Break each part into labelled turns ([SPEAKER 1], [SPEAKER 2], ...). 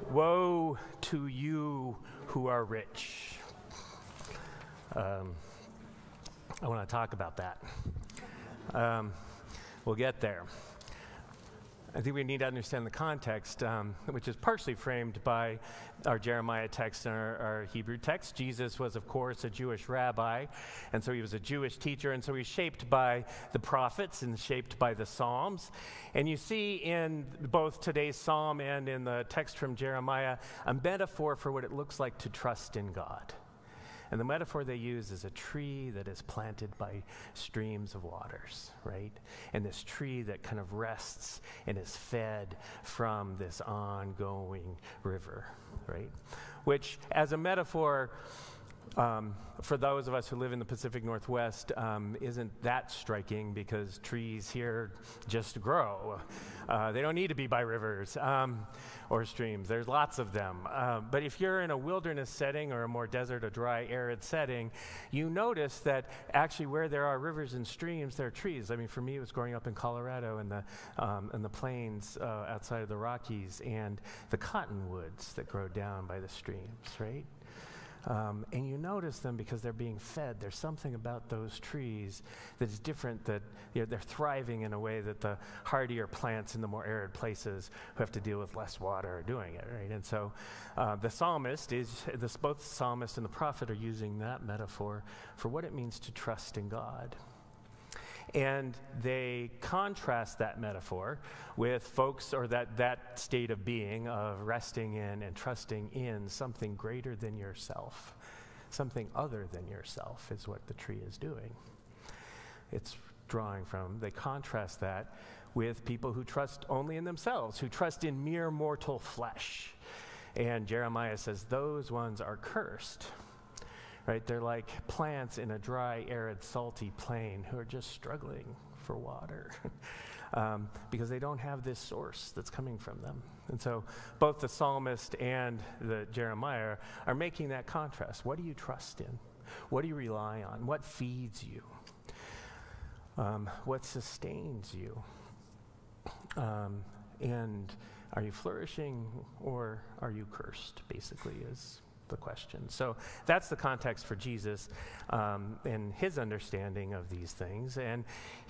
[SPEAKER 1] Woe to you who are rich. I want to talk about that. We'll get there. I think we need to understand the context, which is partially framed by our Jeremiah text and our Hebrew text. Jesus was, of course, a Jewish rabbi, and so he was a Jewish teacher, and so he's shaped by the prophets and shaped by the Psalms. And you see in both today's psalm and in the text from Jeremiah a metaphor for what it looks like to trust in God. And the metaphor they use is a tree that is planted by streams of waters, right? And this tree that kind of rests and is fed from this ongoing river, right? Which, as a metaphor, for those of us who live in the Pacific Northwest, isn't that striking because trees here just grow. They don't need to be by rivers or streams. There's lots of them. But if you're in a wilderness setting or a more desert or dry, arid setting, you notice that actually where there are rivers and streams, there are trees. I mean, for me, it was growing up in Colorado in the plains outside of the Rockies and the cottonwoods that grow down by the streams, right? And you notice them because they're being fed. There's something about those trees that is different, that they're thriving in a way that the hardier plants in the more arid places who have to deal with less water are doing it, right? And so the psalmist both the psalmist and the prophet are using that metaphor for what it means to trust in God. And they contrast that metaphor with folks, or that state of being, of resting in and trusting in something greater than yourself. Something other than yourself is what the tree is doing. It's drawing from, they contrast that with people who trust only in themselves, who trust in mere mortal flesh. And Jeremiah says those ones are cursed. Right? They're like plants in a dry, arid, salty plain who are just struggling for water because they don't have this source that's coming from them. And so both the psalmist and the Jeremiah are making that contrast. What do you trust in? What do you rely on? What feeds you? What sustains you? And are you flourishing or are you cursed, basically, is the question. So that's the context for Jesus and his understanding of these things. And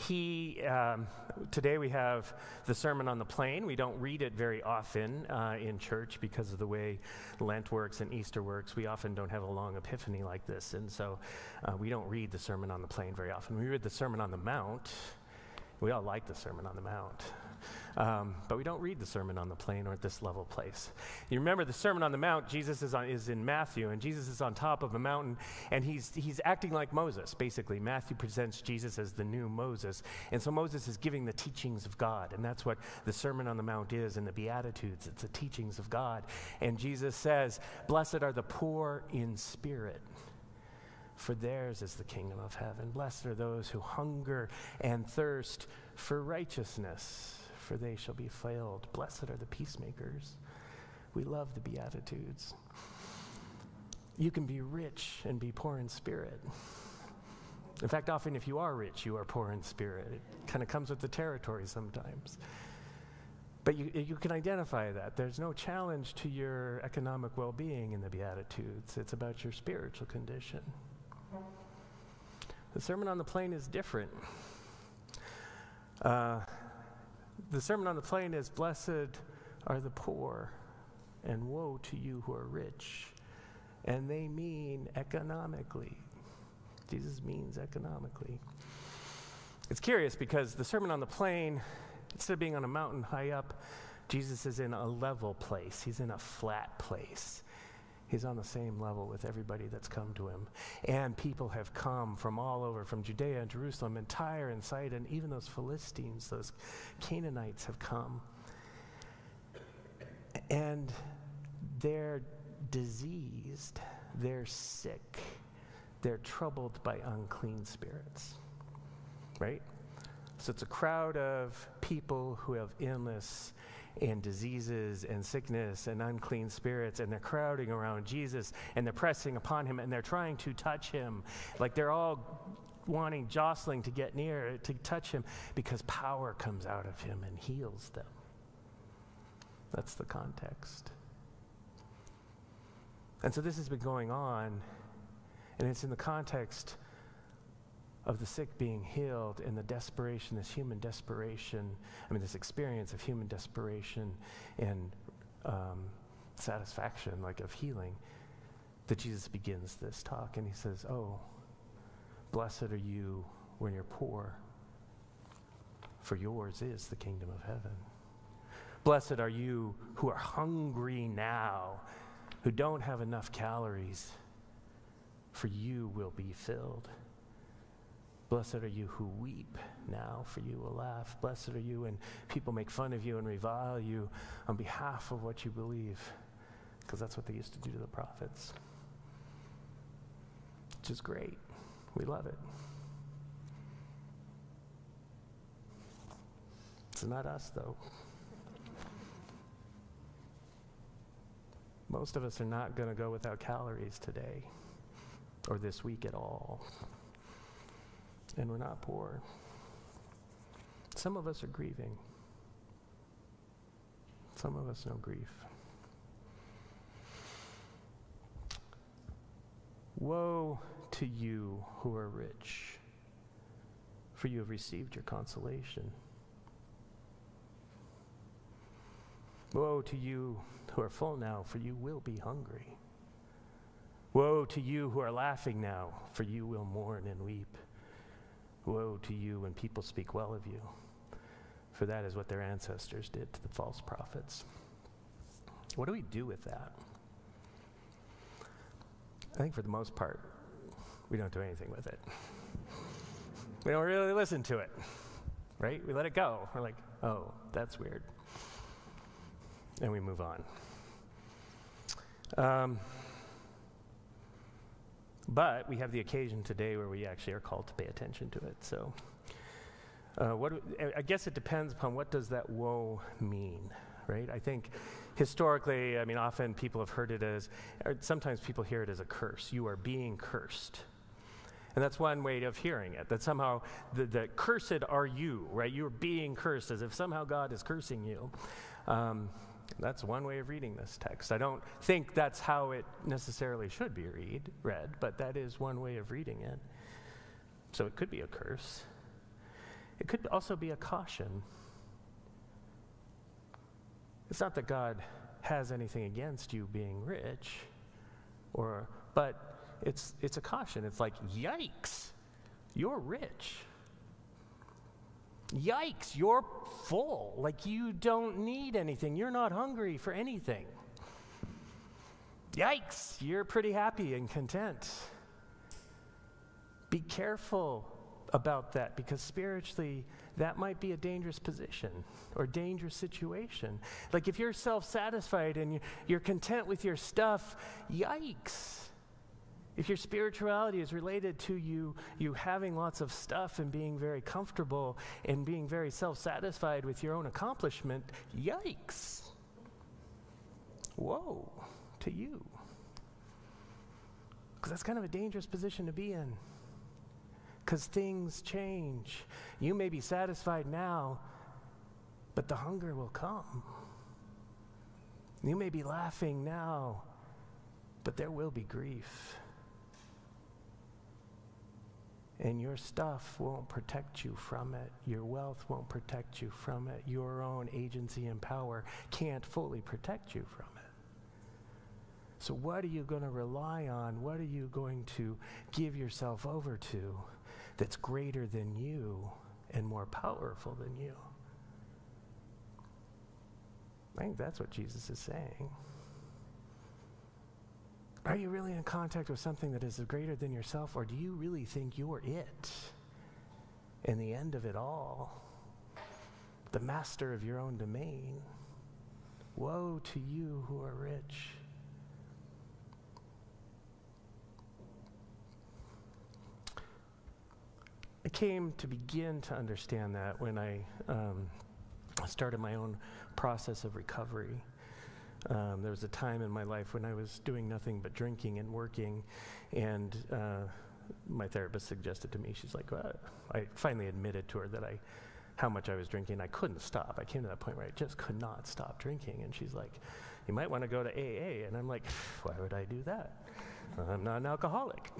[SPEAKER 1] today we have the Sermon on the Plain. We don't read it very often in church because of the way Lent works and Easter works. We often don't have a long epiphany like this, and so we don't read the Sermon on the Plain very often. We read the Sermon on the Mount. We all like the Sermon on the Mount. But we don't read the Sermon on the Plain or at this level place. You remember the Sermon on the Mount, Jesus is in Matthew, and Jesus is on top of a mountain, and he's acting like Moses, basically. Matthew presents Jesus as the new Moses, and so Moses is giving the teachings of God, and that's what the Sermon on the Mount is in the Beatitudes. It's the teachings of God. And Jesus says, "Blessed are the poor in spirit, for theirs is the kingdom of heaven. Blessed are those who hunger and thirst for righteousness, for they shall be filled. Blessed are the peacemakers." We love the Beatitudes. You can be rich and be poor in spirit. In fact, often if you are rich, you are poor in spirit. It kind of comes with the territory sometimes. But you can identify that. There's no challenge to your economic well-being in the Beatitudes. It's about your spiritual condition. The Sermon on the Plain is different. The Sermon on the Plain is, "Blessed are the poor, and woe to you who are rich." And they mean economically. Jesus means economically. It's curious because the Sermon on the Plain, instead of being on a mountain high up, Jesus is in a level place. He's in a flat place. He's on the same level with everybody that's come to him. And people have come from all over, from Judea and Jerusalem and Tyre and Sidon, and even those Philistines, those Canaanites have come. And they're diseased, they're sick, they're troubled by unclean spirits, right? So it's a crowd of people who have illness and diseases and sickness and unclean spirits, and they're crowding around Jesus, and they're pressing upon him, and they're trying to touch him. Like they're all jostling to get near, to touch him, because power comes out of him and heals them. That's the context. And so this has been going on, and it's in the context of the sick being healed and the desperation, this human desperation, this experience of human desperation and satisfaction, like of healing, that Jesus begins this talk. And he says, oh, blessed are you when you're poor, for yours is the kingdom of heaven. Blessed are you who are hungry now, who don't have enough calories, for you will be filled. Blessed are you who weep now, for you will laugh. Blessed are you when people make fun of you and revile you on behalf of what you believe, because that's what they used to do to the prophets, which is great. We love it. It's not us, though. Most of us are not going to go without calories today or this week at all. And we're not poor. Some of us are grieving. Some of us know grief. Woe to you who are rich, for you have received your consolation. Woe to you who are full now, for you will be hungry. Woe to you who are laughing now, for you will mourn and weep. Woe to you when people speak well of you, for that is what their ancestors did to the false prophets. What do we do with that? I think for the most part, we don't do anything with it. We don't really listen to it, right? We let it go. We're like, oh, that's weird. And we move on. But we have the occasion today where we actually are called to pay attention to it. So I guess it depends upon what does that woe mean, right? I think historically, often people have heard it as, or sometimes people hear it as a curse. You are being cursed. And that's one way of hearing it, that somehow the cursed are you, right? You are being cursed, as if somehow God is cursing you. That's one way of reading this text. I don't think that's how it necessarily should be read, but that is one way of reading it. So it could be a curse. It could also be a caution. It's not that God has anything against you being rich, but it's a caution. It's like, yikes, you're rich. Yikes, you're full. Like, you don't need anything. You're not hungry for anything. Yikes, you're pretty happy and content. Be careful about that, because spiritually, that might be a dangerous position or dangerous situation. Like, if you're self-satisfied and you're content with your stuff, yikes. If your spirituality is related to you having lots of stuff and being very comfortable and being very self-satisfied with your own accomplishment, yikes. Woe to you. Because that's kind of a dangerous position to be in. Because things change. You may be satisfied now, but the hunger will come. You may be laughing now, but there will be grief. And your stuff won't protect you from it. Your wealth won't protect you from it. Your own agency and power can't fully protect you from it. So what are you going to rely on? What are you going to give yourself over to that's greater than you and more powerful than you? I think that's what Jesus is saying. Are you really in contact with something that is greater than yourself, or do you really think you're it and the end of it all, the master of your own domain? Woe to you who are rich. I came to begin to understand that when I started my own process of recovery. There was a time in my life when I was doing nothing but drinking and working, and my therapist suggested to me, she's like, well, I finally admitted to her that I how much I was drinking. I couldn't stop. I came to that point where I just could not stop drinking. And she's like, you might want to go to AA. And I'm like, why would I do that? I'm not an alcoholic.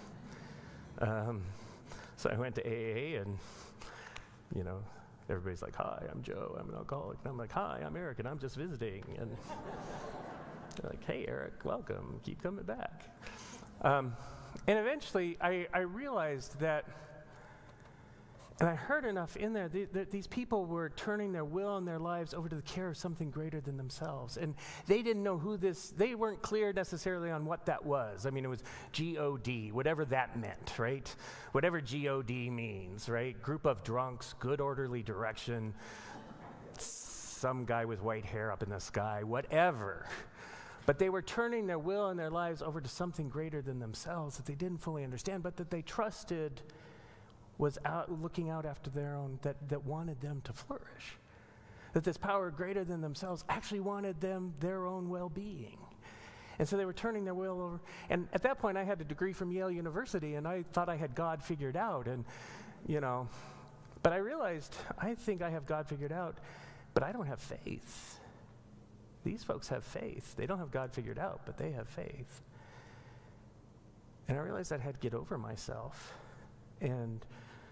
[SPEAKER 1] So I went to AA, and, everybody's like, hi, I'm Joe, I'm an alcoholic. And I'm like, hi, I'm Eric, and I'm just visiting. And they're like, hey, Eric, welcome, keep coming back. And eventually I realized that, and I heard enough in there, these people were turning their will and their lives over to the care of something greater than themselves. And they didn't know they weren't clear necessarily on what that was. I mean, it was G-O-D, whatever that meant, right? Whatever G-O-D means, right? Group of drunks, good orderly direction, some guy with white hair up in the sky, whatever. But they were turning their will and their lives over to something greater than themselves that they didn't fully understand, but that they trusted was looking out after their own, that wanted them to flourish. That this power greater than themselves actually wanted their own well-being. And so they were turning their will over. And at that point, I had a degree from Yale University, and I thought I had God figured out. And, but I realized, I think I have God figured out, but I don't have faith. These folks have faith. They don't have God figured out, but they have faith. And I realized I had to get over myself and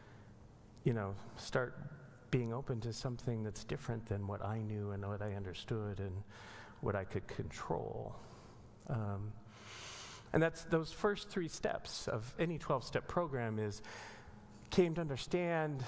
[SPEAKER 1] start being open to something that's different than what I knew and what I understood and what I could control. And that's those first 3 steps of any 12-step program came to understand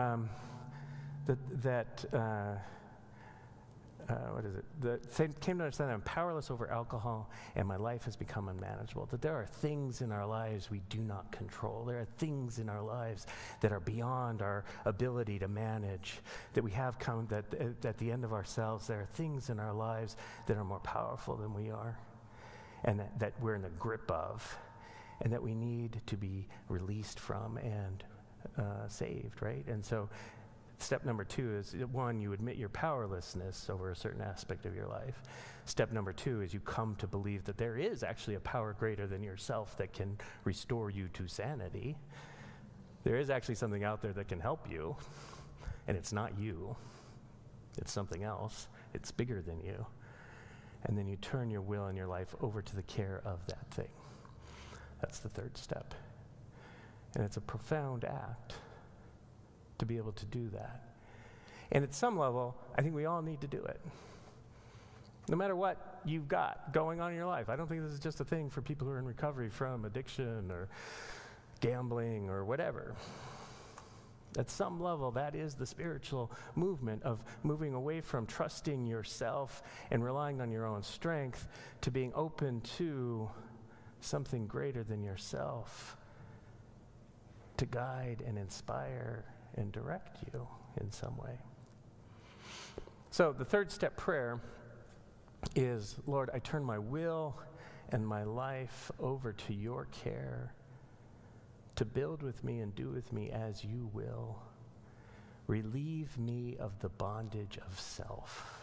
[SPEAKER 1] came to understand that I'm powerless over alcohol and my life has become unmanageable. That there are things in our lives we do not control. There are things in our lives that are beyond our ability to manage, that we have come at the end of ourselves. There are things in our lives that are more powerful than we are, and that we're in the grip of, and that we need to be released from and saved, right? And so step number 2 is, 1, you admit your powerlessness over a certain aspect of your life. Step number 2 is you come to believe that there is actually a power greater than yourself that can restore you to sanity. There is actually something out there that can help you, and it's not you. It's something else. It's bigger than you. And then you turn your will and your life over to the care of that thing. That's the 3rd step. And it's a profound act to be able to do that. And at some level, I think we all need to do it. No matter what you've got going on in your life. I don't think this is just a thing for people who are in recovery from addiction or gambling or whatever. At some level, that is the spiritual movement of moving away from trusting yourself and relying on your own strength to being open to something greater than yourself to guide and inspire and direct you in some way. So the 3rd step prayer is, Lord, I turn my will and my life over to your care, to build with me and do with me as you will. Relieve me of the bondage of self.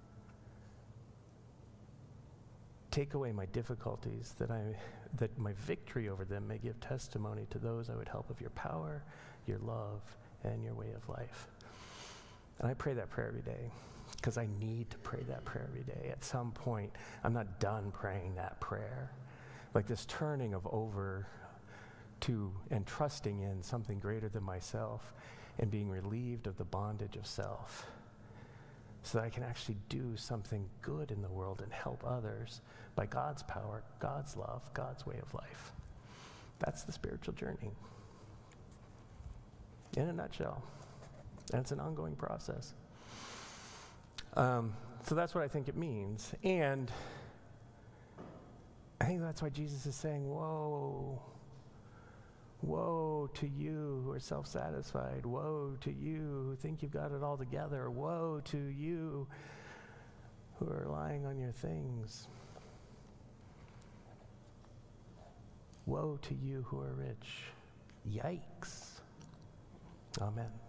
[SPEAKER 1] Take away my difficulties, that my victory over them may give testimony to those I would help of your power, your love, and your way of life. And I pray that prayer every day because I need to pray that prayer every day. At some point, I'm not done praying that prayer. Like this turning of over to and trusting in something greater than myself and being relieved of the bondage of self so that I can actually do something good in the world and help others by God's power, God's love, God's way of life. That's the spiritual journey. In a nutshell. And it's an ongoing process. So that's what I think it means. And I think that's why Jesus is saying, woe to you who are self-satisfied. Woe to you who think you've got it all together. Woe to you who are relying on your things. Woe to you who are rich. Yikes. Amen.